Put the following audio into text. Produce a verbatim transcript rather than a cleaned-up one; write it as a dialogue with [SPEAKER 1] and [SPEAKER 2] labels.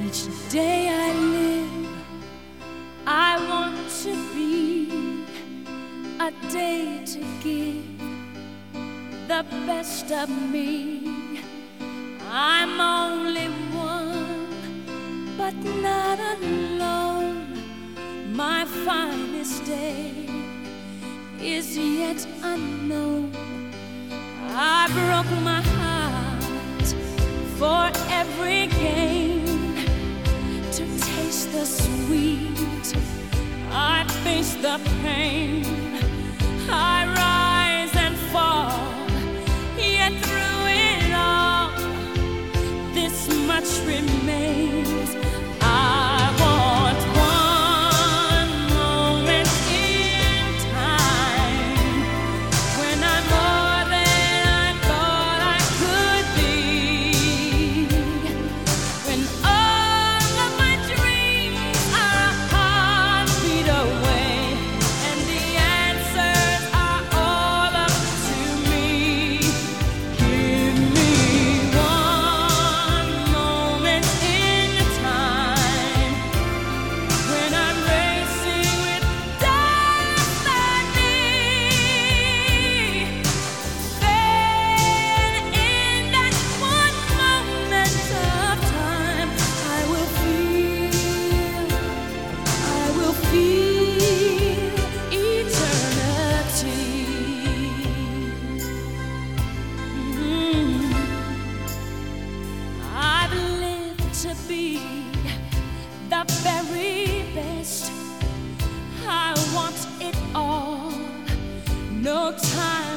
[SPEAKER 1] Each day I live, I want to be a day to give the best of me. I'm only one, but not alone. My finest day is yet unknown. I broke my heart for every gain, to taste the sweet, I face the pain. I rise and fall, yet through it all, this much remains. I want one moment in time when I'm more than I thought I could be, when all of my dreams are a heartbeat away, and the answers are all up to me. Give me one moment in time when I'm racing with destiny. Then in that one moment of time, I will feel, I will feel eternity. Mm. I've lived to be the very best. I want it all. No time